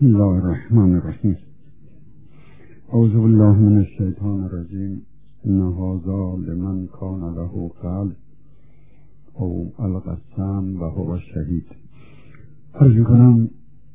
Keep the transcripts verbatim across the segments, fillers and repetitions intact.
بسم الله الرحمن الرحیم. اعوذ بالله من الشیطان الرجیم. ان هذا لمن کان له قلب او القى السمع و هو شهید. عرض کنم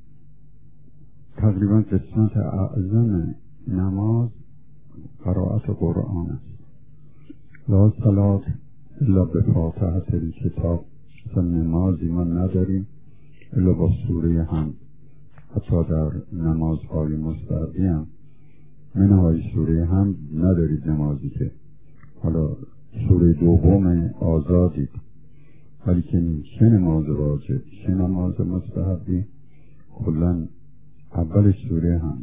تقریبا قسمت اعظم نماز قرائت قرآن است. لا صلاة الا بفاتحة الکتاب. اصلا نمازی ما نداریم الا با سوره حمد. حتی در نمازهای مستحبی هم منهای سوره حمد ندارید نمازی که حالا سوره دوم آزادید، ولی که چه نماز واجب چه نماز مستحبی کلا اول سوره حمد.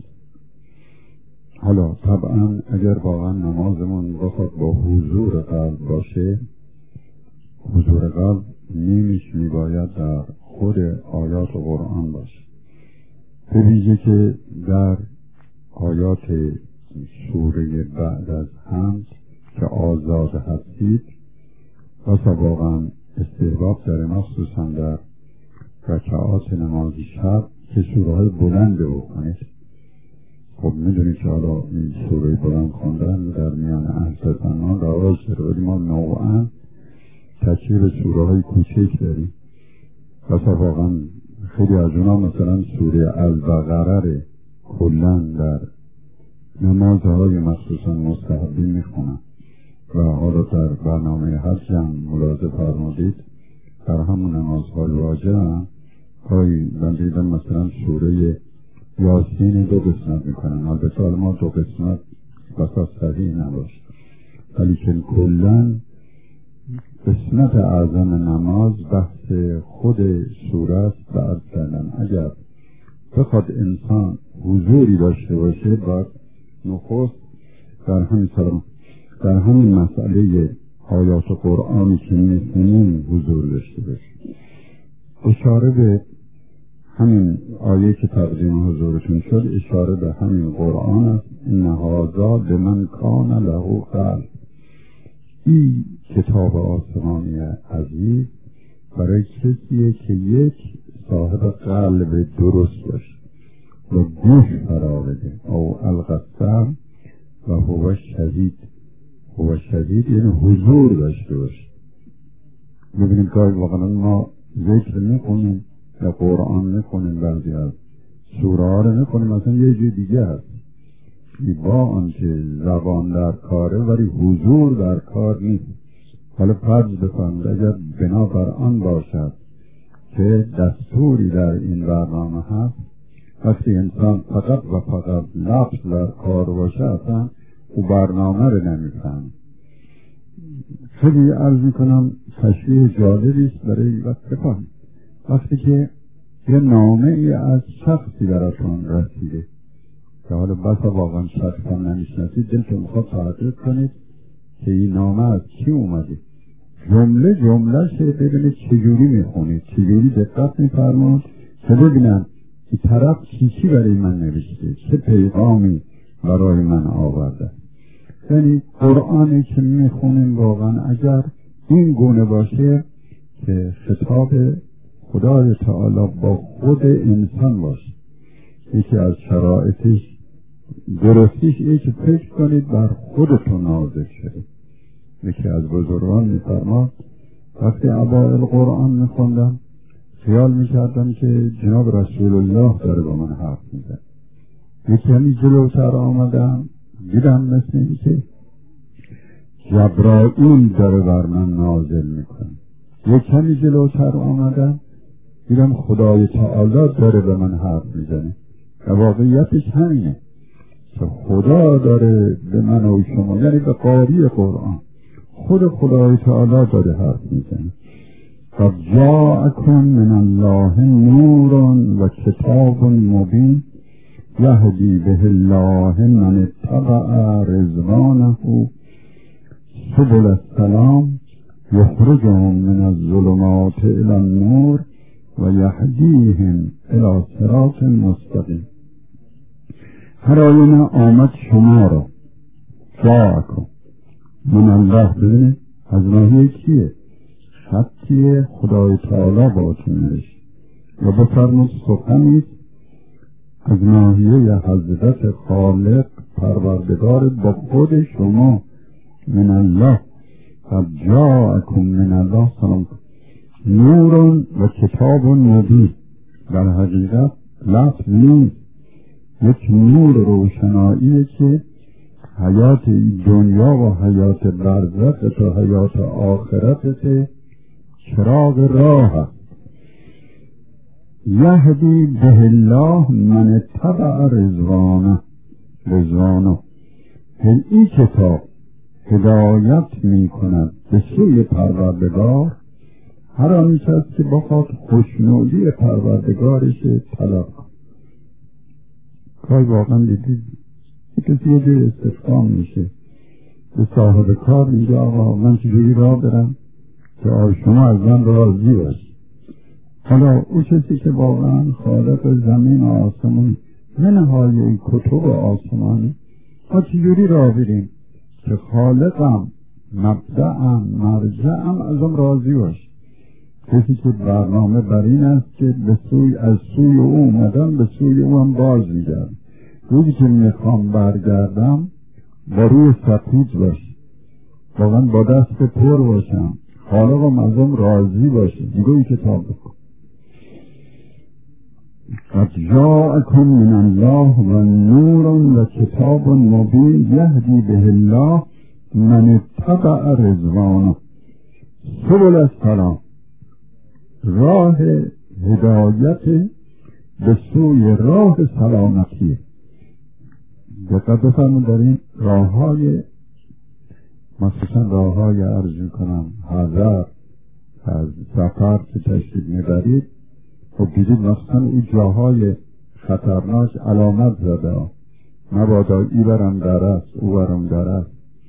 حالا طبعا اگر واقعا نمازمون بخواد با حضور قلب باشه، حضور قلب نیمیش میباید در خود آیات قرآن باشه، به ویژه که در آیات سوره بعد از حمد که آزاد هستید و واقعا استحباب داره، مخصوصا در رکعات نماز شب که سوره های بلند بکنید. خب میدونید که حالا این سوره بلند خوندن در میان اهل زمان رواج داره، ولی ما نوعا تکیه به سوره های کوچک داریم و واقعا خیلی از اونا مثلا سوره البقره کلا در نمازهای مخصوصا مستحبی میخونن و حالا در برنامه حج هم ملاحظه فرمودید در همون نمازهای واجب هم هایی بندیدن مثلا سوره یاسین دو قسمت میکنن. البته ما دو قسمت بسا صحیح نباشه، ولی که کلا قسمت اعظم نماز بحث خود سوره است. بعد کردن اگر بخواد انسان حضوری داشته باشه باید نخست در همین سلام در همین مسئله آیات قرآنی که میخونیم حضور داشته باشه. اشاره به همین آیه که تقدیم حضورتون شد اشاره به همین قرآن است. ان هذا لمن کان له قلب. این کتاب آسمانی عزیز برای کسیه که یک صاحب قلب درست باشه و گوش فرا بده. او القی السمع و هو شهید. هو شهید یعنی حضور داشته باشه. ببینید که واقعا ما ذکر میکنیم یا قرآن میکنیم، بعضی از سوره ها رو میکنیم مثلا یه جای دیگه هست با آنکه زبان در کاره ولی حضور در کار نیست. حالا فرض بفرمایید اگر بنابر آن باشد که دستوری در این برنامه هست، وقتی انسان فقط و فقط لفظ در کار باشه اصلا او برنامه رو نمیفهم. خیلی عرض میکنم تشریح جالبی است برای وقت بفهم. وقتی که یه نامه ای از شخصی براتون رسیده که حالا بسا واقعا شخص هم نمیشناسید، دلتون میخواد تحقیق کنید که این نامه از کی اومده، جمله جمله شه ببینید چجوری میخونید، چجوری دقت میفرمایید که ببینم که طرف چی چی برای من نوشته، چه پیغامی برای من آورده. یعنی قرآنی که میخونیم واقعا اگر این گونه باشه که خطاب خدای تعالی با خود انسان باشه، یکی از شرایطش درستیش اینه که فکر کنید بر خودتون نازل شده. یکی از بزرگان میفرماد وقتی اوائل قرآن میخوندم خیال میکردم که جناب رسول الله داره با من حرف میزنه. یکی همی جلوتر آمدم دیدم مثل این که جبرائیل داره بر من نازل میکنه. یکی همی جلوتر آمدم دیدم خدای تعالی داره به من حرف میزنه. و واقعیتش همینه که خدا داره به من و شما، یعنی به قاری قرآن خود خدای تعالی داره حرف میزنه. قد جاءکم من الله نور و کتاب مبین یهدی به الله من اتبع رضوانه سبل السلام یخرجهم من الظلمات الی النور و یهدیهم الی صراط مستقیم. هر آینه آمد شما را جاءکم من الله. ببینید از ناحیه کیه؟ خطی خدای تعالی باتون نوشت و بفرمود سخنیست از آقای حضرت خالق پروردگار با خود شما من الله قد جاءکم من الله سلام نور و کتاب مبین. در حقیقت لفظ نیست، یک نور روشنایی که حیات دنیا و حیات برزخ تا حیات آخرت چراغ راه است. یهدی به الله من اتبع رضوانه رضوانه این کتاب هدایت می کند به سوی پروردگار هر آن کس که بخواد خوشنودی پروردگارش طلب کند. کار واقعا دیدید کسی یه جای استفهام میشه به صاحب کار میگه آقا من چجوری راه برم که شما از من راضی باشی. حالا او کسی که واقعا خالق زمین و آسمان منهای کتب و آسمانی ما چجوری راه بریم که خالقم مبدأم مرجعم ازم راضی باش. کسی که برنامه بر این است که به سوی از سوی او اومدم به سوی او هم باز میگردم. روزی که میخوام برگردم با روی سفید باش، واقعا با دست پر باشم، خالقم ازم راضی باشه. دیگه این کتاب بکن قد جاءکم من الله و نور و کتاب مبین یهدی به الله من اتبع رضوانه سبل السلام. راه هدایت به سوی راه سلامتی. دقت بفرمایید در این راه های مخصوصا راه های عرض میکنم حذر از سفر که تشریف میبرید خب دیدید مخصوصا اون جاهای خطرناک علامت زده مبادا ای برم در است او برم در است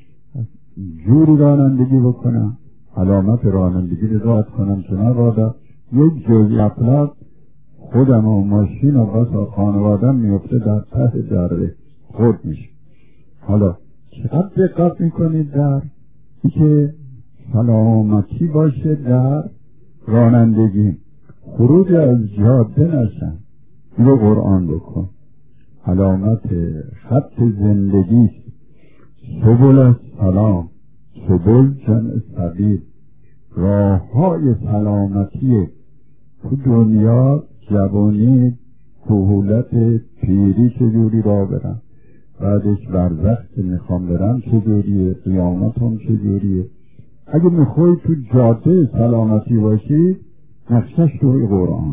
جوری رانندگی بکنم علامت رانندگی رضایت کنم که مبادا یک جزئی اطلاق خودم و ماشین و بس و خانوادم میفته در ته دره خود میشه. حالا چقدر دقت میکنید در ای که سلامتی باشه در رانندگی، خروج از جاده نشن. اینو قرآن بکن علامت خط زندگی سبل السلام. سبل جمع سبیل، راه های سلامتی. تو دنیا جوانی کهولت پیری چجوری را برم، بعدش برزخ که میخوام برم چجوریه، قیامتم چجوریه. اگه میخوای تو جاده سلامتی باشی نقشش توی قرآن.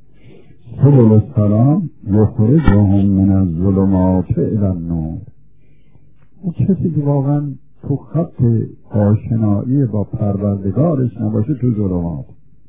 سبل السلام یخرجهم من الظلمات الی النور. اون کسی که واقعا تو خط آشنایی با پروردگارش نباشه تو ظلمات،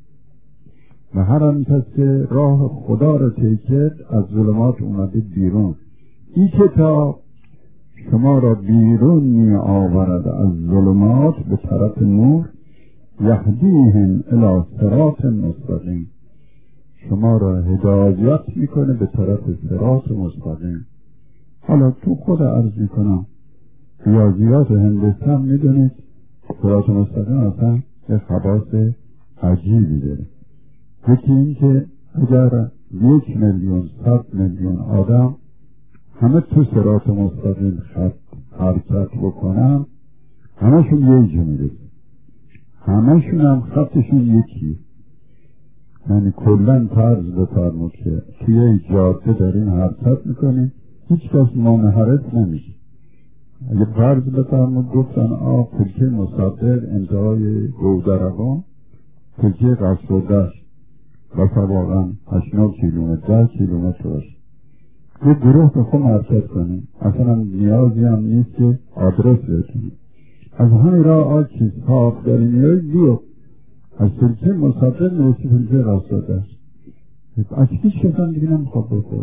و هر آن کس که راه خدا را طی کرد از ظلمات اومده بیرون. این کتاب شما را بیرون می آورد از ظلمات به طرف نور. یهدیهم الی صراط مستقیم. شما را هدایت میکنه به طرف صراط مستقیم. حالا تو خود عرض میکنم ریاضیات هندسه میدونید صراط مستقیم اصلا یه خواص عجیبی داره. یکی این که اگر یک میلیون صد میلیون آدم همه تو صراط مستقیم خط حرکت بکنن همشون یه جا میرسن، همشون هم خطشون یکی. یعنی کلن طرز بفرمود که توی جاده دارین حرکت میکنین هیچ کس منحرف نمیشه. اگه فرض بفرمود گفتن آه پلکه مصدق انتهای گودربان پلکه قصر و دشت بسا واقعا هشتاد کیلومتر ده کیلومتر باشه، یه گروه به خود حرکت کنیم اصلا نیازی هم نیست که آدرس بتونیم. از همین راه آکی صاف داریم یه بیو از پلکه مصدق نوشی پلکه قصر و دشت از هیچ کسان دیگه نمیخواد بخور.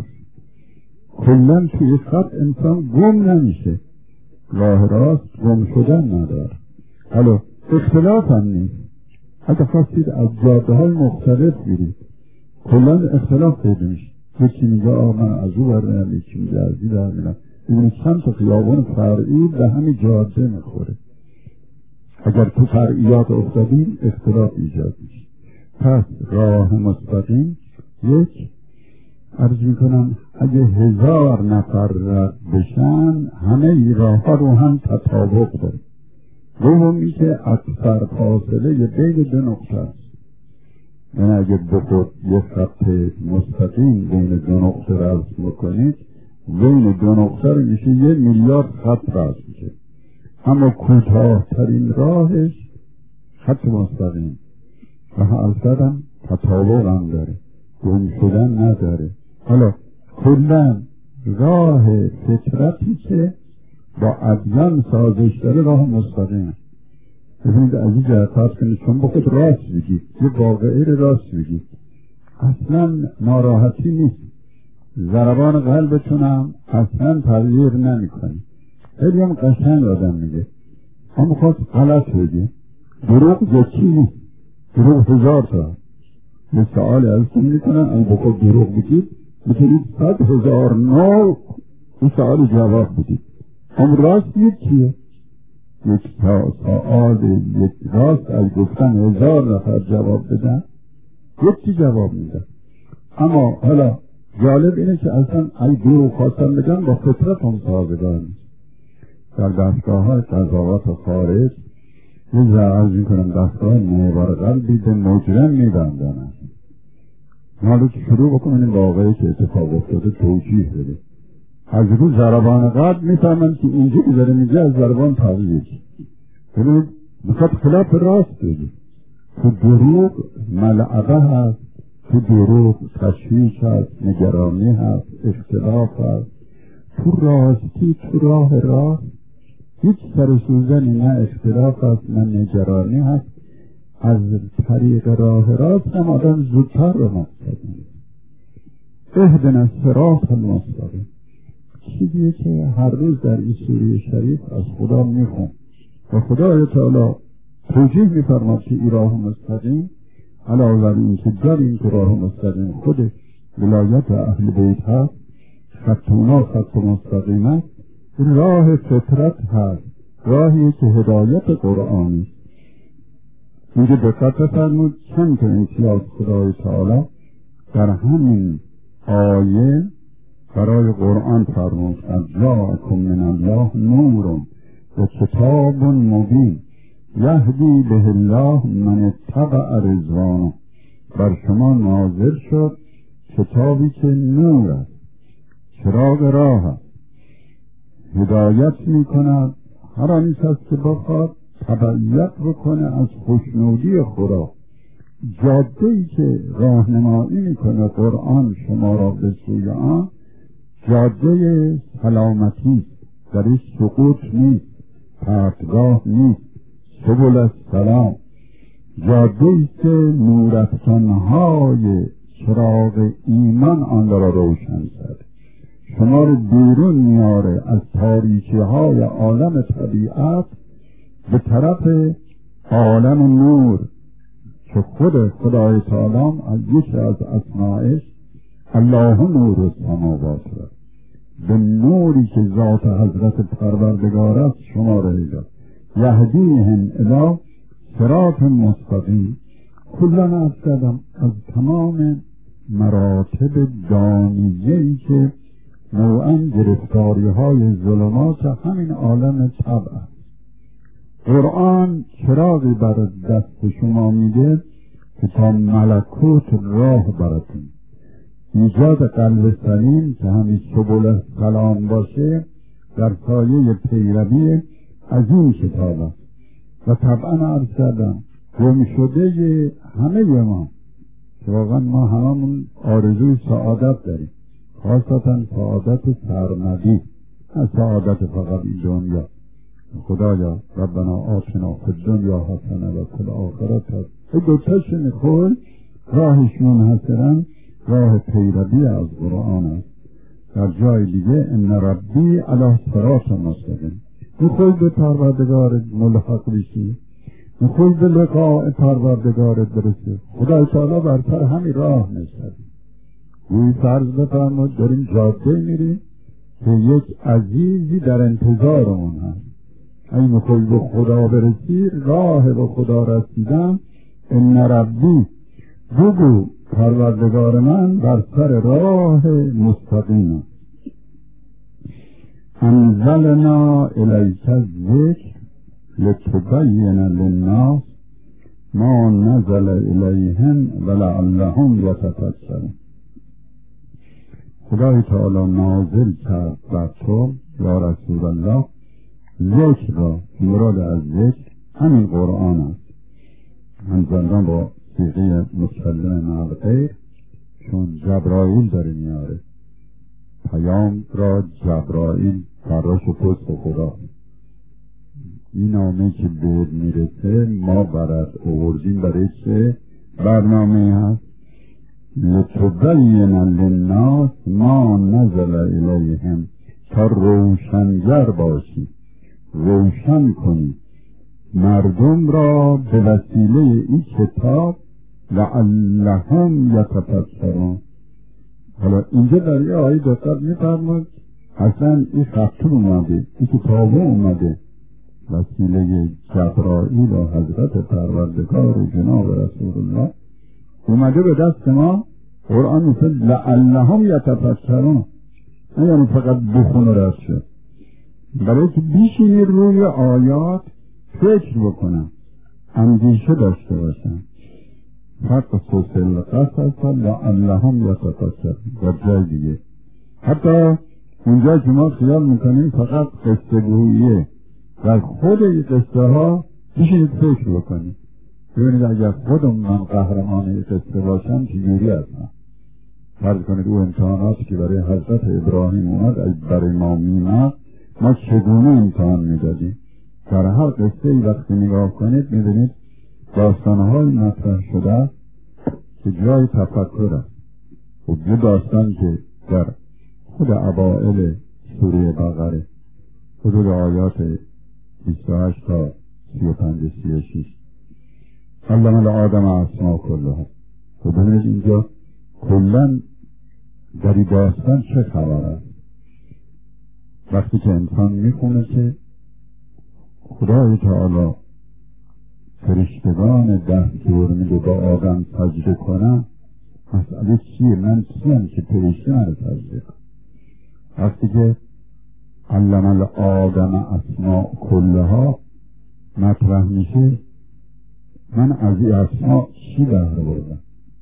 کلن توی خط انسان گم نمیشه، راه راست گم شدن نداره. حالا اختلاف هم نیست. اگه خواستید از جاده های مختلف برید کلن اختلاف پیدا میشه. یکی میگه آه من از او برمیم، یکی میگه از این برمیم. این چند تا خیابان فرعی به همین جاده میخوره. اگر تو فرعیات افتادیم اختلاف ایجاد میشه. پس راه مستقیم یک عرض میکنم اگه هزار نفر رد بشن همه ای راه ها رو هم تطابق داره. دومی که اکثر فاصله بین دو نقطه است، یعنی اگه بخود یک خط مستقیم بین دو نقطه رسم بکنید بین دو نقطه رو میشه یه میلیارد خط رسم میشه، اما کوتاه‌ترین راهش خط مستقیم و اصلا هم تطابق هم داره، گم شدن نداره. حالا کلا راه فطرتی که با ادیان سازش داره راه مستقیم. ببینید از این جهت فرض کنید چون با خود راست بگید، یه واقعه راست بگید، اصلا ناراحتی نیست، ضربان قلبتون هم اصلا تغییر نمی کنید. خیلی هم قشنگ آدم میگه، اما خواست غلط بگه. دروغ یکی نیست، دروغ هزار تا. یه سوالی ازتون میکنن اما با خود دروغ بگید میتونید صد هزار نو این سوال جواب بدید. اما راست یکیه، یک سوال یک راست از گفتن هزار نفر جواب بدن یکی جواب میدن. اما حالا جالب اینه که اصلا ای دروغ خواستن بگن با فطرت هم سازگار نیست. در دستگاه های قضاوت خارج یه زرعز میکنم دستگاه محور قلبی به مجرم میبندن. حالا که شروع بکنم این واقعی که اتفاق افتاده توجیه بده، از رو ضربان قلب میفهمن که اینجا که داره میگه از ضربان تغییر. ببینید میخواد خلاف راست بگی. تو دروغ ملعبه هست، تو دروغ تشویش هست، نگرانی هست، اختلاف هست. تو راستی تو راه راست هیچ سر سوزنی نه اختلاف هست نه نگرانی هست. از طریق راه راست هم آدم زودتر رو مستقیم. اهدنا الصراط المستقیم چیزیه که هر روز در این سوره شریف از خدا میخون و خدای تعالی توجیه میفرماد که این راه مستقیم علاوه بر این که در این که راه مستقیم خود ولایت اهل بیت هست، خط اونا خط مستقیم است، راه فطرت هست، راهی که هدایت قرآنی. اینجا دقت فرمود چند تا امتیاز خدای تعالی در همین آیه برای قرآن فرمود. جاءکم من الله نور و کتاب مبین یهدی به الله من اتبع رضوانه. بر شما نازل شد کتابی که نور است، چراغ راه است، هدایت می کند هر آنچه است که بخواد تبعیت بکنه از خوشنودی خدا. جاده‌ای که راهنمایی میکنه قرآن شما را به سوی آن جاده سلامتی است، درش سقوط نیست، پرتگاه نیست، سبل السلام. جاده‌ای که نورافکن‌های چراغ ایمان آن را روشن کرده، شما رو بیرون میاره از تاریکی های عالم طبیعت به طرف عالم نور که خود خدای تعالی از یکی از اسمائش الله نور السماوات را به نوری که ذات حضرت پروردگار است شما را هدایت یهدیهم الی صراط مستقیم. کلا از کردم از تمام مراتب دانیه‌ای که نوعا گرفتاری های ظلمات همین عالم طبع است. قرآن چراغی بر دست شما میده که تا ملکوت راه براتون. ایجاد قلب سلیم که همین سبل سلام باشه در سایه پیروی از این کتاب است. و طبعا عرض کردم گم شده همه ما که واقعا ما هممون آرزوی سعادت داریم، خاصتا سعادت سرمدی، نه سعادت فقط این دنیا. خدایا ربنا آتنا فی الدنیا حسنه و فی الآخرة حسنه. این دوتاش میخواد راهش منحصرا راه پیروی از قرآن است. در جای دیگه ان ربی علی صراط مستقیم. میخوای به پروردگارت ملحق بشی، میخوای به لقاء پروردگارت برسی، خدای تعالی برتر همین راه نشد. گویی فرض بفرمایید داریم جاده میریم که یک عزیزی در انتظارمون هست. اگه میخوای به خدا برسی، راه به خدا رسیدن ان ربی، بگو پروردگار من بر سر راه مستقیم است. انزلنا الیک الذکر لتبین للناس ما نزل الیهم ولعلهم یتفکرون. خدای تعالی نازل کرد بر تو یا رسول الله ذکر را. مراد از ذکر همین قرآن است. انزلنا با صیغه متکلم مع الغیر، چون جبرائیل داره میاره پیام را. جبرائیل فراش و پست خدا. این نامه که به میرسه ما برد آوردیم برای چه برنامه هست؟ لتبین للناس ما نزل الیهم، تا روشنگر باشی، روشن کنی مردم را به وسیله این کتاب لعلهم یتفکرون. حالا اینجا در یه آیه دقت می‌فرمایید اصلا این خطون اومده، این کتابه اومده وسیله جبرائیل و حضرت پروردگار و جناب رسول الله اومده به دست ما. قرآن میگه لعلهم یتفکرون، نه یعنی فقط بخون و رد شد، برای که بیشینی روی آیات فکر بکنن، اندیشه داشته باشن. فقصص القصص لعلهم یتفکرون. و جای دیگه حتی اونجا که ما خیال میکنیم فقط قصه گوییه، در خود این قصه ها بیشینید فکر بکنید، ببینید اگر خودم من قهرمان این قصه باشم چجوری هستم. فرض کنید او امتحاناتی که برای حضرت ابراهیم اومد برای ما میمد، ما چگونه امتحان میدادیم. در هر قصه ای وقتی نگاه کنید میبینید داستانهای مطرح شده است که جای تفکر است. و یه داستان که در خود اوائل سوره بقره حدود آیات بیست و هشت تا سی و پنج سی و شش علم الآدم اسماء کلها. و ببینید اینجا کلن در این داستان چه خبر است. وقتی که انسان میخونه که خدای تعالی فرشتگان دستور میده با آدم سجده کنن، مسئله چیه؟ من چیم که فرشته من سجده کنم؟ وقتی که علم الآدم اسماء کلها مطرح میشه، من از این اسماء چی بهره بردم؟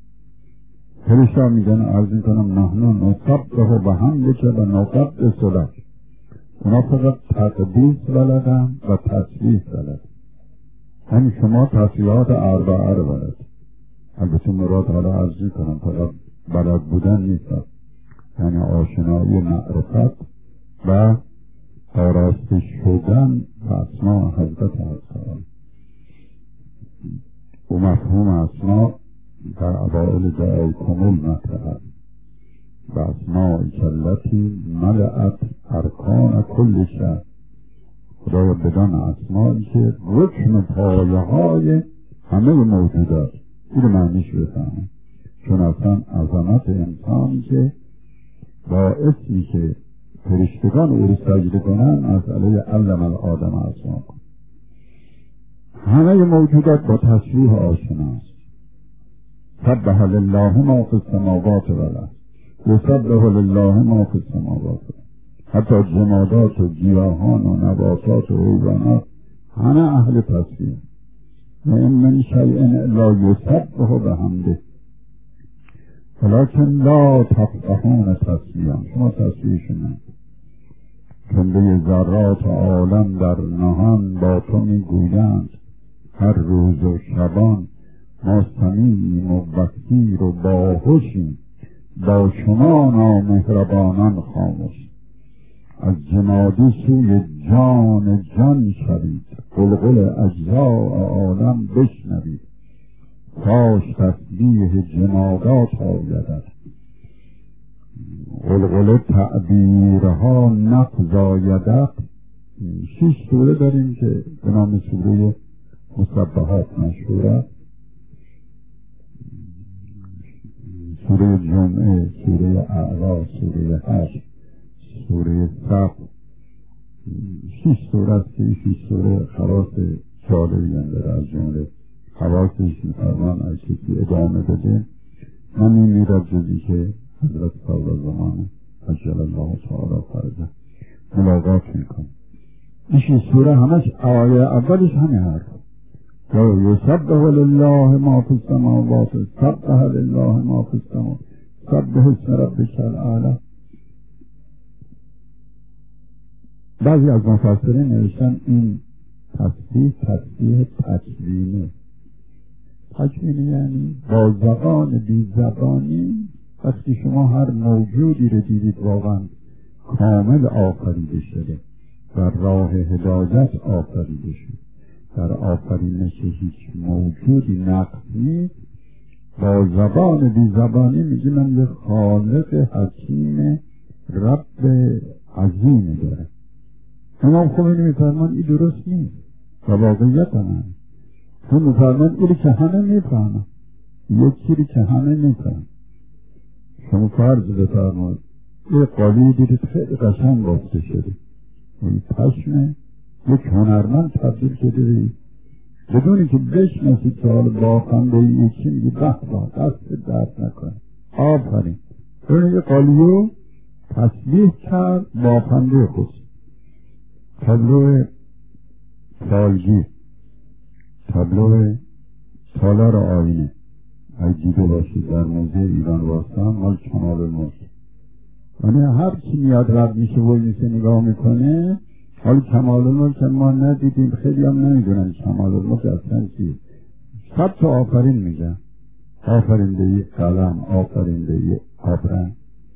فرشته میگن عرض میکنم نحنو نسبح بحمدک و نقدس لک. اونا فقط تقدیس بلدن و تسبیح بلدن. هم شما تسبیحات اربعه رو بلد. البته مراد حالا عرض میکنم فقط بلد بودن نیست، یعنی آشنایی معرفت و آراسته شدن و اسماء حضرت هستان. و مفهوم اسماء در اوائل دعای کمول مطرح و اسماء کلتی ملعت ارکان کل شهر. خدایا بدان اسمایی که رکن پایه های همه موجودات. این معنیش بفهمم، چون اصلا عظمت انسان که باعثی که فرشتگان او رو سجده کنن مسئله علم الآدم اسماء کن. همه موجودات با تسبیح آشنا است. سبح لله ما فی السماوات و الارض، یسبح لله ما فی السماوات. حتی جمادات و گیاهان و نباتات و حیوانات همه اهل تسبیح. و این من شیء الا یسبح بحمده ولکن لا تفقهون تسبیحهم. شما تسبیحشون نکنید. جمله ذرات عالم در نهان با تو میگویند هر روز و شبان ما سمیعیم و بصیر و باهوشیم، با شما نامهربانان خاموش. از جمادی سوی جان جان شوید، قلقل اجزاء عالم بشنوید. کاش تسبیح جمادات آیدد، قلقل تعبیرها نفزایدد. شش سوره داریم که به نام سوره مسبحات مشهور است. سوره جمعه، سوره اعلی، سوره حشر، سوره صف. شش سوره است که این شش سوره خواص جالبی هم داره. از جمله خواصش می‌فرمان از کسی ادامه بده نمی میرد جزی که حضرت صاحب زمانه عجل الله تعالی فرجه ملاقات میکن. این سوره همش آیه اولش همه حرف یسبح لله ما فی السماوات سبح لله ما فی السماوات سبح اسم ربک الاعلی. بعضی از مفسرین نوشتن این تسبیح تسبیح تکوینی. تکوینی یعنی با زبان بی زبانی. وقتی شما هر موجودی رو دیدید واقعا کامل آفریده شده، در راه هدایت آفریده شده، در آفرینش هیچ موجودی نقص نیست، با زبان بی زبانی میگه من یه خالق حکیم رب عظیمی داره. امام خمینی میفرمان این درست نیست و واقعیت هم چون میفرمان اینی که همه میفهمن، یکی که همه میفهمن. شما فرض بفرمایید یه قالی دیدید خیلی قشنگ بافته شده، این پشم یک هنرمند تبدیل شده بدونی که بشناسید که حال بافنده یکی میگه به به دست درد نکنه آفرین. اون یه قالیو تسبیح کرد بافنده خود. تابلو سالگیر، تابلو تالار آینه اگه دیده باشید در موزه ایران باستان مال کمال الملک، یعنی هر کی میاد رد میشه و میشه نگاه میکنه. حال کمال الملک ما ندیدیم، خیلی هم نمیدونن کمال الملک اصلا چیه. صد تا آفرین میگن، آفرینده قلم، آفرینده آبرنگ،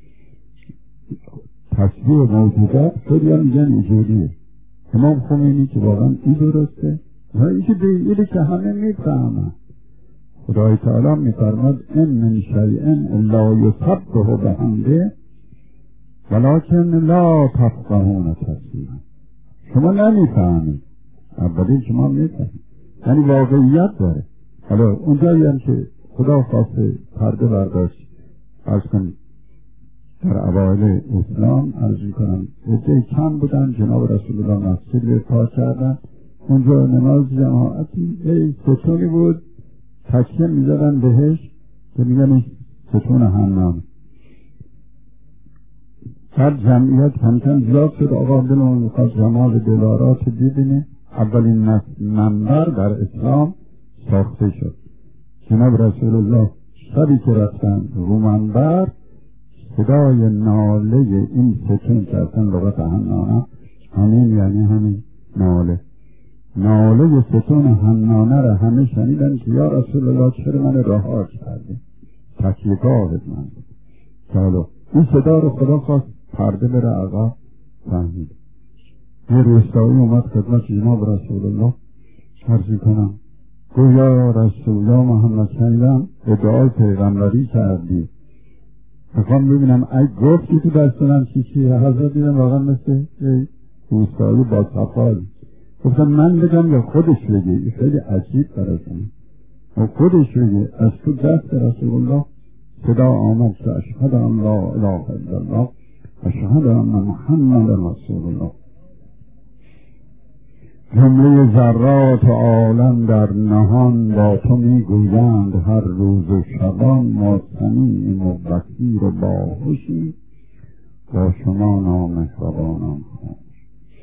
تصویر موجودات خیلی هم میگن اینجوریه. امام خمینی که واقعا این درسته و اینکه به اینه که همه میفهمن. خدای تعالی میفرماد ان من شیء الا یسبح بحمده ولکن لا تفقهون تسبیحه. شما نمیفهمید، اولی شما میفهمید، یعنی واقعیت داره. حالا اونجایی هم که خدا خواسته پرده برداشت عرض کن در اوایل اسلام عرض میکنم عده کم بودن، جناب رسول الله مسجد به پا کردن، اونجا نماز جماعتی یه ستونی بود تکیه میزدن بهش که میگن ستون حنان. هر جمعیت کم کم زیاد شد. آقا دلمون میخواد جمال دلارات ببینه. اولین منبر در اسلام ساخته شد. جناب رسول الله شبی که رفتن رو منبر صدای ناله این ستون که اصلا لغت حنانه همین یعنی همین ناله ناله ستون حنانه را همه شنیدن که یا رسول الله چرا من رها کردی، تکیه‌گاهت من بود. چالو این صدا رو خدا خواست پرده بره عقب فهمید. یه روستایی اومد خدمت جناب رسول الله عرض کنم گویا یا رسول الله محمد شنیدم ادعای پیغمبری کردی، میخوام ببینم ای گفتی تو دستونم چی چیه. حضرت دیدم واقعا مثل یه روستایی با صفایی. گفتم من بگم یا خودش بگی؟ خیلی عجیب براشون و خودش بگی. از تو دست رسول الله صدا آمد که اشهد ان لا اله الا الله اشهد ان محمد رسول الله. جمله ذرات عالم در نهان با تو میگویند هر روز و شبان ما سمیعیم و بصیر و باهوشیم با شما نامهربانان خاموش.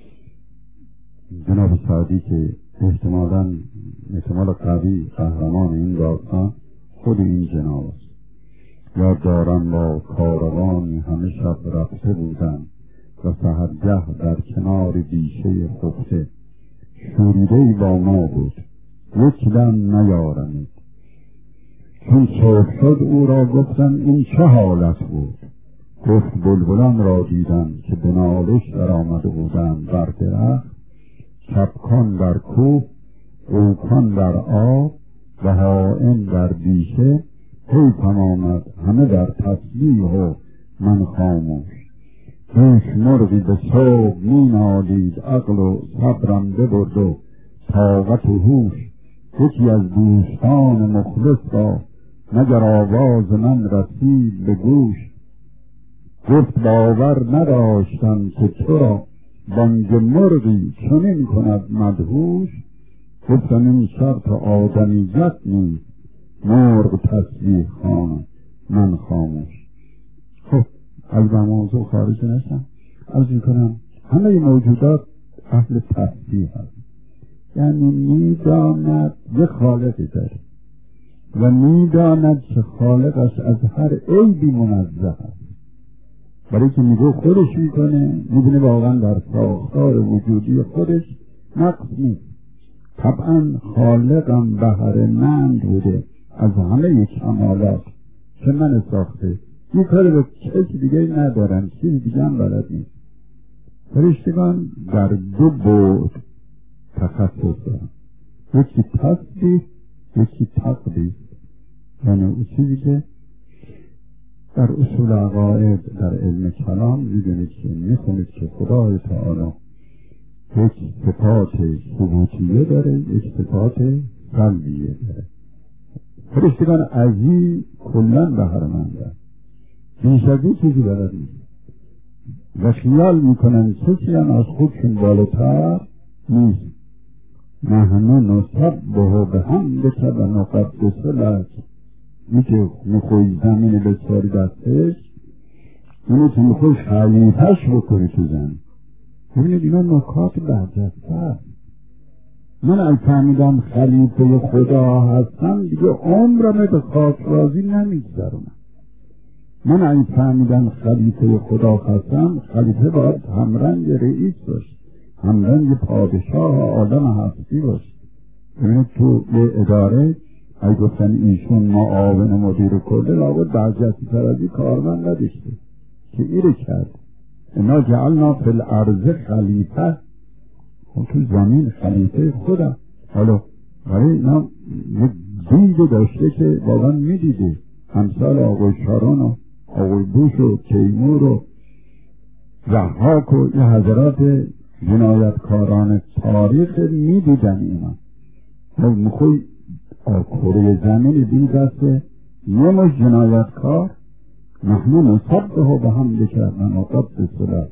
جناب سعدی که احتمالاً احتمال قوی قهرمان این داستان خود این جناب است. یاد دارم با کاروانی همه شب رفته بودند و سحرگه در کنار بیشه خفته شوریده‌ای با ما بود، یک دم نیارمید. چون صبح شد او را گفتم این چه حالت بود؟ گفت بلبلان را دیدم که به نالش در آمده بودند بر درخت، کبکان در کوه، اوکان در آب و حائم در بیشه. حیفم آمد همه در تسبیح و من خاموش. هیچ مرغی به صبح می نالید، عقل و صبرم ببرد و طاقت و هوش. یکی از دوستان مخلص را مگر آواز من رسید به گوش. گفت باور نداشتم که تو را بانگ مرغی چنین کند مدهوش. گفتم این شرط آدمیت نیست، مرغ تسبیح خواند من خاموش. خب از موضوع خارج نشم، عرض میکنم همه موجودات اهل تسبیح هست، یعنی میداند یه خالقی داره و میداند که خالقش از هر عیبی منزه است، برای که میگه خودش میکنه، میبینه واقعا در ساختار وجودی خودش نقص نیست. طبعا خالقم بهره‌مند بوده از همه کمالات که من ساخته، یه کاری به کسی دیگه ندارن، چیز دیگه هم بلد نیست. فرشتگان در دو بعد تخصص دارن، یکی تسبیح یکی تقدیس، یعنی اون چیزی که در اصول عقاید در علم کلام میدونید که میخونید که خدای تعالی یک صفات ثبوتیه داره، یک صفات سلبیه داره. فرشتگان ازی کلن بهره‌مندن، بیش از این چیزی بلد نیست و خیال میکنن کسی هم از خودشون بالاتر نیست. نحن نسبح بحمدک و نقدس لک، این که میخوای زمین بسپاری دستش، اینو که میخوای خلیفه‌ش بکنی تو زمین. ببینید اینا نکات برجسته است. من اگه فهمیدم خلیفه خدا هستم دیگه عمرم به خاکرازی نمیگذرونم. من اگه فهمیدم خلیفه خدا هستم، خلیفه باید همرنگ رئیس باشه، همرنگ پادشاه آدم هستی باشه. ببینید تو یه اداره اگه گفتن ایشون معاون مدیر کله، لابد برجسته تر از این کارمند نداشته که ایره کرد. انا جعلنا فی الارض خلیفه، خب تو زمین خلیفه خودم. حالا برای اینا یک دید داشته که واقعا میدیده، همسال آقای شارون و آقای بوش و تیمور و ضحاک و یه حضرات جنایتکاران تاریخ میدیدن. اینا خب میخوای کره زمین دید دست یه مش جنایتکار، نحن نسبح بحمدک و نقدس لک،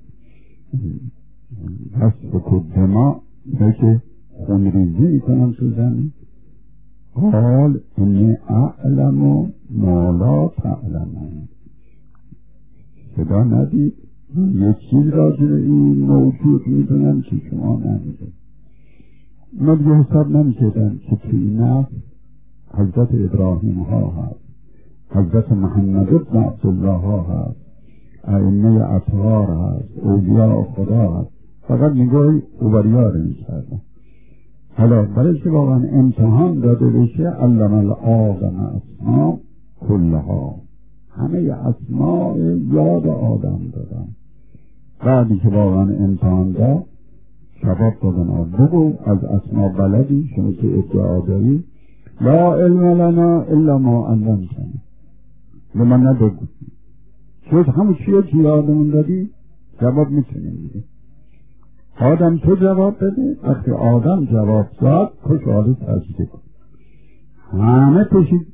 حسب کدما که خونریزی میکنم تو زمین. قال انی اعلم ما لا تعلمون، صدا ندید یک چیز راجع به این موجود میدونم که شما نمیدونم. ما دیگه حساب نمیکردن که توی نفس حضرت ابراهیم ها هست، حضرت محمد ابن عبدالله ها هست، ائمه اطهار هست، اولیاء خدا هست. فقط نگاهی اولیاء رو میکردن. حالا برای که واقعا امتحان داده بشه، علم الآدم اسماء کلها، همه اسماء یاد آدم دادن. بعدی که واقعا امتحان داد جواب دادن بگو از اسماء بلدی، شما که ادعا داری، لا علم لنا الا ما علمتنا، به من نبگو، شاید همون چیه که یادمون دادی جواب میتونیم میدی. آدم تو جواب بده. وقتی آدم جواب داد خوشحالی تجدید کن، همه کشید.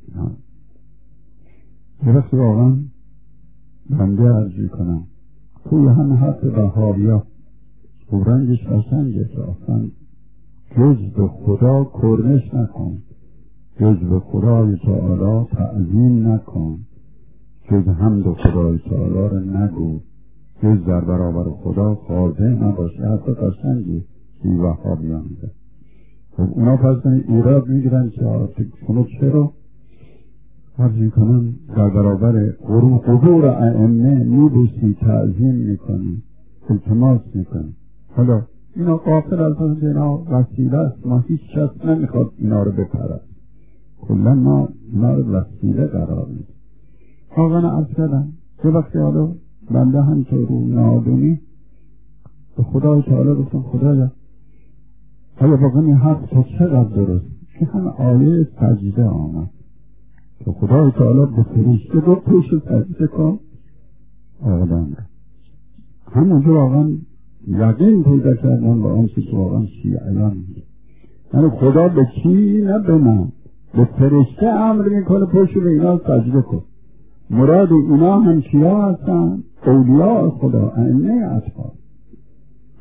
یه وقتی واقعا بنده عرضی کنم توی همه حرف وهابیا و رنگش قشنگه که اصلا جز به خدا کرنش نکن، جز به خدای تعالی تعظیم نکن، جز حمد خدای تعالی رو نگو، جز در برابر خدا خاضع نباشه. حتی قشنگی که وهابیا میگه. خب اونا پس ایراد میگیرن که شما چرا عرض میکنن در برابر قبور ائمه میبوسی، تعظیم میکنی، التماس میکنی. حالا اینا غافل از اینا وسیله است، ما هیچ کس نمیخواد اینا رو بپرد، کلا ما اینا رو وسیله قرار میدیم. واقعا عرض کردم که وقتی حالا بنده همچه رو نادونی به خدای تعالی گفتم خدایا آیا واقعا این حرف تا چقدر درست؟ که هم آیه سجده آمد که خدای تعالی به فرشته گفت پشت سجده کن آدم را. همونجا واقعا یقین پیدا کردن با آنچه که واقعا شیعیان میگه، یعنی خدا به کی؟ نه به من، به فرشته امر میکنه پشت به اینا سجده کن. مراد اینا هم چیا هستن؟ اولیاء خدا، ائمه اطهار.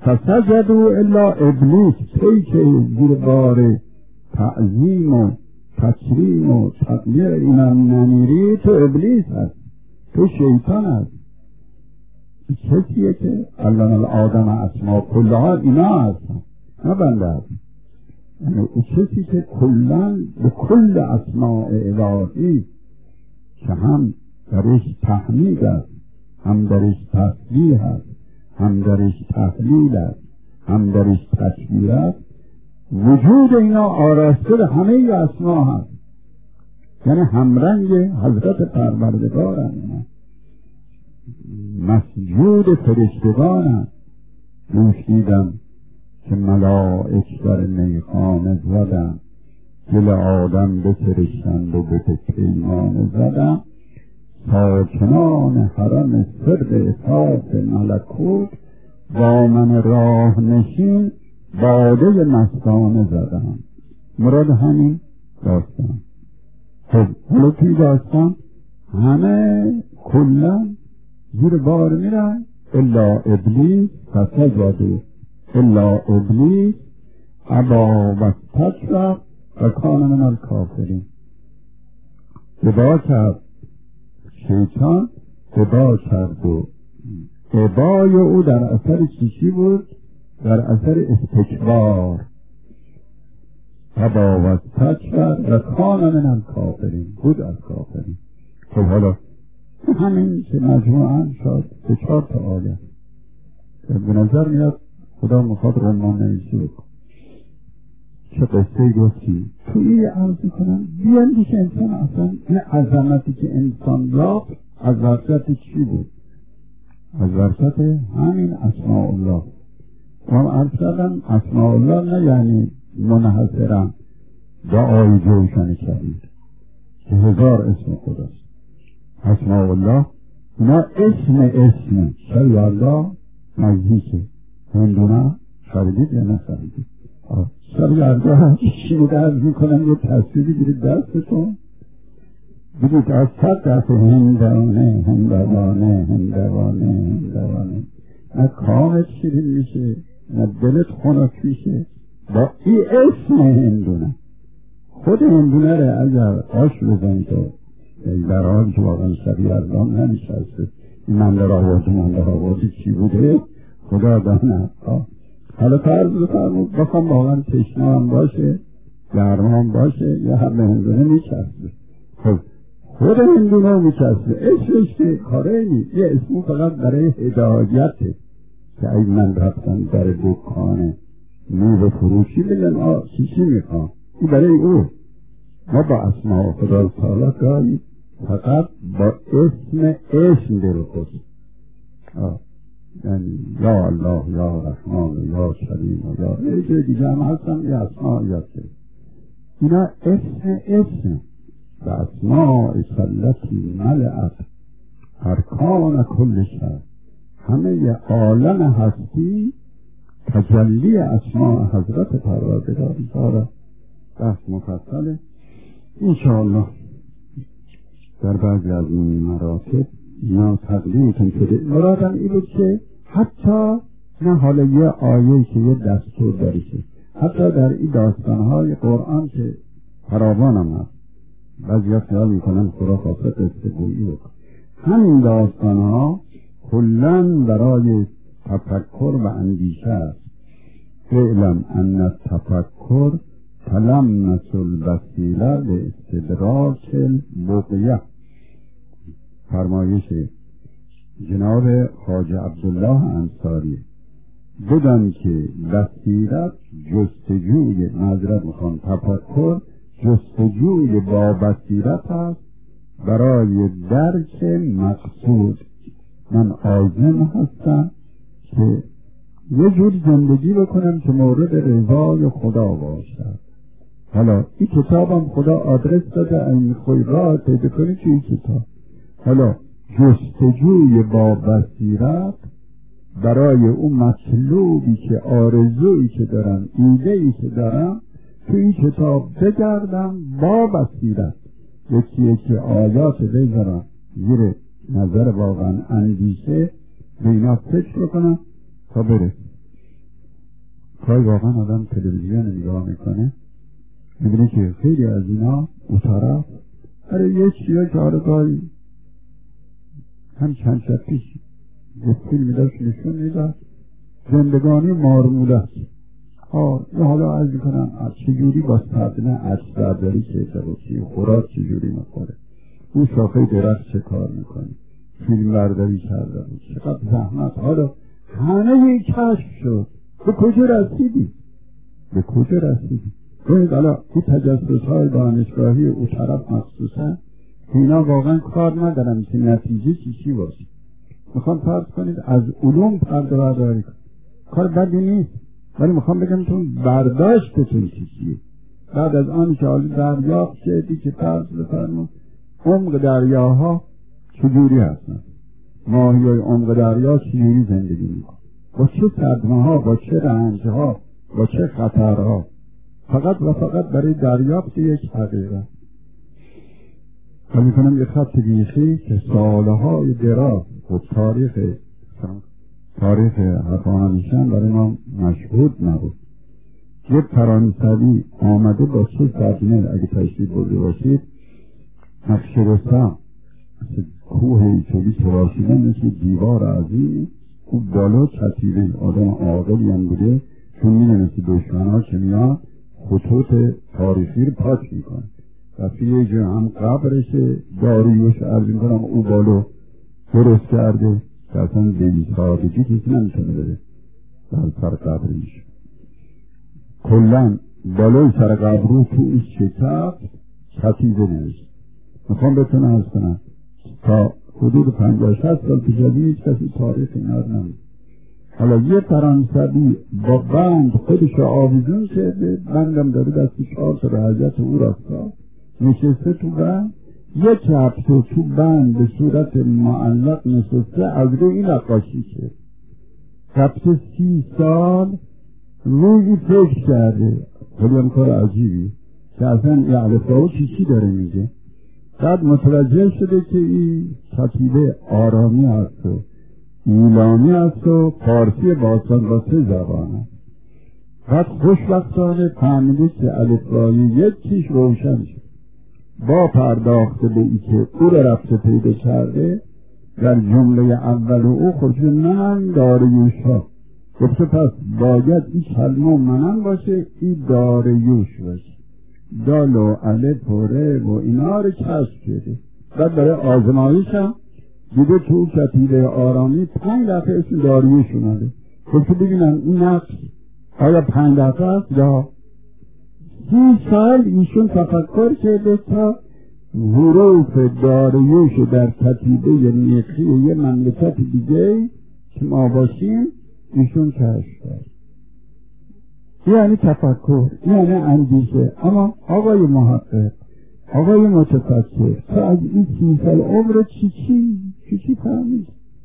فسجدوا الا ابلیس، توی که زیر بار تعظیم و تکریم و تقدیر اینم نمیری تو ابلیس هست، تو شیطان هست. کسیه که علم الآدم اسما کلها اینا هستن، نه بنده هست. یعنی او کسی که کلن به کل اسماء الهی که هم درش تحمید است، هم درش تسبیح است، هم درش تهلیل است، هم درش تکبیر است، وجود اینا آراسته به همه اسما هست. یعنی همرنگ حضرت پروردگار هست، مسجود فرشتگان هست. دوش دیدم که ملائک در میخانه زدن، دل آدم بفرشتند و به پیمانه زدن. ساکنان حرم سر اطاعت ملکوت با من راه نشین باده مستانه زدن. مراد همین داستان. خب حالا توی داستان همه کلن زیر بار میرن الا ابلیس فسجدوا الا ابلیس ابا واستکبر و کان من الکافرین. ابا کرد شیطان، ابا کرد و ابای او در اثر چیشی بود؟ در اثر استکبار. ابا واستکبر و کان من الکافرین، بود از کافرین. خب حالا همین که مجموعاً شاید به چهار تا آیه به نظر میاد خدا میخواد رمان نویسی بکن. چه قصه گفتی توی عرضی کنم بیان که انسان اصلا این عظمتی که انسان یافت از ورثت چی بود؟ از ورثت همین اسماء الله. هم عرض کردم اسماء الله نه یعنی منحصرا دعای جوشن شدید که هزار اسم خداست. اسماء الله اینا اسم اسم شاید الله نزدیکه. هندونه شریدید یا نه شریدید؟ شاید الله چی بود عرض میکنم یه تصویری گیرید دستتون بگید از صد دفعه هندوانه هندوانه هندوانه هندوانه نه کامت شیرین میشه نه دلت خنک میشه با این اسم هندونه. خود هندونه رو اگر آش بزنید تو در حال که واقعا شبیه ارزان نمیشسته این من در آوازی من در آوازی چی بوده خدا دانه. حالا فرض بفرمود بخوام واقعا تشنه هم باشه گرم باشه یا هم به هندونه میچسبه. خب خود هندونه میچسبه اسمش که کاره نیست، یه اسمو فقط برای هدایته که اگه من رفتم در دکانه میوه فروشی بگم آه چیشی میخوام این برای او. ما با اسماء خدا تعالی گاهی فقط با اسم اسم دل خوش یعنی یا الله یا رحمان یا کریم یا ایجا دیگه هم هستم یه اسماء یاد کرد. اینا اسم اسم و اسماء سلتی ملعت ارکان کل شد. همه عالم هستی تجلی اسماء حضرت پروردگار داره. بحث مفصله انشاءالله در بعضی از این مراتب یا تقلیدتون شده. مرادم این بود که حتی نه حالا یه آیه که یه دستور داریشه، حتی در این داستانهای قرآن که فراوان هم هست بعضی ها خیال میکنن خرافات قصه گویی بکن. همین داستانها کلن برای تفکر و اندیشه است. فعلم ان التفکر تلمس البصیره به استدراک البقیه. فرمایش جناب خواجه عبدالله انصاری بدان که بصیرت جستجوی معذرت میخوام تفکر جستجوی با بصیرت است برای درک مقصود. من عازم هستم که یه جور زندگی بکنم که مورد رضای خدا باشد. حالا این کتابم خدا آدرس داده این خوی راه پیدا کنی که این کتاب. حالا جستجوی با بصیرت برای اون مطلوبی که آرزویی که دارم ایده‌ای که دارم تو این کتاب بگردم با بصیرت یکی یکی آیات بذارم زیر نظر واقعا اندیشه به اینا فکر بکنم تا برسیم. کاری واقعا آدم تلویزیون نگاه میکنه می‌بینی که خیلی از اینا اون طرف برای یک چیزا که آرگاهی هم چند شب پیش یک فیلمی داشت نشون میداد زندگانی مارمولت. ها حالا عرض میکنم چجوری با صدمه عکس برداری که اتفاقی خوراک چجوری میخوره، اون شاخه درخت چه کار میکنه، فیلم برداری کرده بود، چقدر زحمت. حالا همه یک کشف شد. به کجا رسیدی؟ به کجا رسیدی؟ کنید حالا این تجسس های دانشگاهی او طرف مخصوصا اینا واقعا کار ندارن که نتیجه چی چی باشه. میخوام فرض کنید از علوم پرده برداری کنید، کار بدی نیست، ولی میخوام بگم تون برداشتتون چی چیه. بعد از آنی که حالی دریافت کردی که فرض بفرمون عمق دریاها چجوری هستن، ماهی های عمق دریا چجوری زندگی میکن، با چه صدمه ها، با چه رنج ها، با چه خطرها، فقط و فقط برای دریافت یک حقیقت. ولی کنم یه خط بیخی که سالهای دراز و تاریخ تاریخ حقانه میشن برای ما مشهود نبود. یک فرانسوی آمده با چه صدمه اگه تشریف برده باشید نقش رستم کوه ایتولی تراشیده مثل دیوار عظیم خوب بالا چتیره، آدم عاقلی هم بوده چون میدونسته دشمنها که میان خطوط تاریخی رو پاک میکنه. وقتی یه جا هم قبرشه داریوش عرض میکنم او بالو درست کرده که اصلا به سادگی کسی نمیتونه بده در سر قبرش. کلن بالوی سر قبر رو تو این شکف چتیده نوشت. میخوام بتونه ارز کنم تا حدود پنجاه شصت سال پیش از هیچ کسی تاریخ اینا رو نمیده. حالا یه فرانسوی با بند خودش رو آویزون کرده، بندم داره دستی چهار تا رعیت او راستا نشسته تو بند، یک هفته تو بند به صورت معلق نشسته از روی این نقاشی کرد. رفته سی سال روی فکر کرده. خیلی هم کار عجیبی که اصلا این الفبا چی چی داره میگه. بعد متوجه شده که این کتیبه آرامی هست و ایلانی هست و فارسی باستان با سه زبان هست. بعد خوشبختانه فهمیده که الفبای یک چیش روشن شد. با پرداخته به ای که او را رفته پیدا کرده در جمله اول او خوش من داریوش ها گفته پس باید این کلمه و منم باشه، این داریوش باشه. دال و الف و ر و اینا رو کشف کرده. بعد برای آزمایش هم دیده تو کتیبه آرامی پنج دفعه اسم داریوش اومده. گفته ببینم این نقش آیا پنج دفعه است یا سی سال ایشون تفکر کرده تا حروف داریوش در کتیبه میخی یه مملکت دیگه که ما باشیم ایشون کشف کرد. یعنی تفکر، یعنی اندیشه. اما آقای محقق، آقای متفکر، تو از این سی سال عمر چی چی چی چی فهمید؟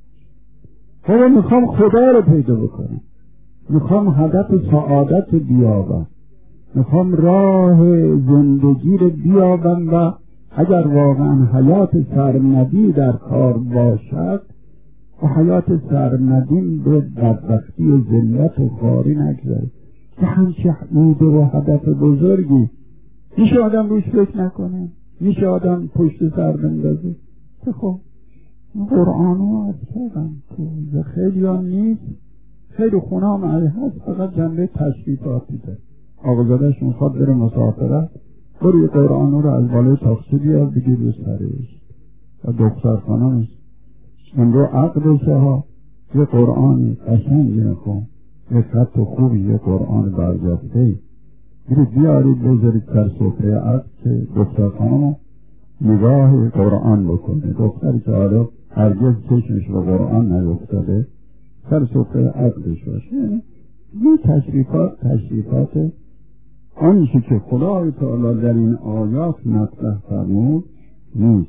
حالا میخوام خدا رو پیدا بکنم، میخوام هدف سعادت بیابم، میخوام راه زندگی رو بیابم و اگر واقعا حیات سرمدی در کار باشد و حیات سرمدیم به بدبختی و ذلت و خاری نگذاره که همچه ایده و هدف بزرگی میشه آدم روش فکر نکنه، میشه آدم پشت سر بندازه. خب قرآن رو از کردم تو خیلی هم نیست، خیلی خونه هم علی هست، فقط جنبه تشریفاتی داره. آقازادهش میخواد بره مسافرت، برو یه قرآن رو از بالای تاکسی بیاد بگیر به سرش و دختر خانمش من رو عقدشه ها یه قرآنی قشنگی نکن، یه خط خوبی، یه قرآن برجسته برید بیارید بذارید سر سفره عقد که دختر خانم نگاه قرآن بکنه. دختری که حالا هرگز چشمش به قرآن نیفتاده سر سفره عقدش باشه. یعنی این تشریفات تشریفات آنچه که خدای تعالی در این آیات مطرح فرمود نیست.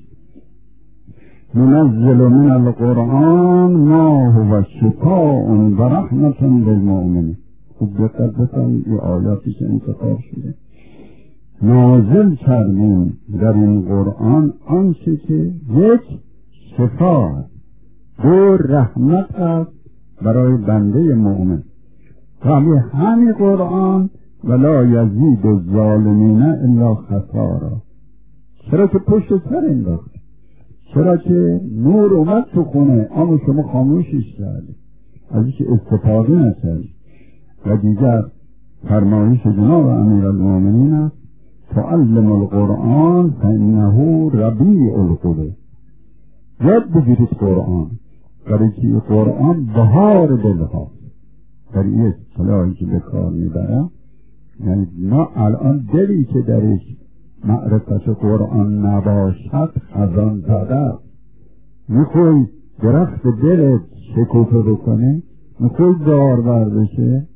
منزل من القرآن ما هو شفاء و رحمت للمؤمنین. خوب دقت بکنید این آیاتی که انتخاب شده نازل کردیم در این قرآن آنچه که یک شفا است، دو رحمت است برای بنده مؤمن. و همین قرآن ولا یزید الظالمین الا خسارا. چرا که پشت سر انداخت، چرا که نور اومد تو خونه اما شما خاموشش کردی، ازش استفاده نکردی. و دیگر فرمایش جناب امیرالمومنین است تعلم القرآن فانه ربیع القلوب. یاد بگیرید قرآن، برای که قرآن بهار دلها. در این اصطلاحی که به کار میبرم، یعنی ما الان دلی که درش معرفت قرآن نباشد خزان زده. میخوای درخت دلت شکوفه بکنه، میخوای دارور بشه،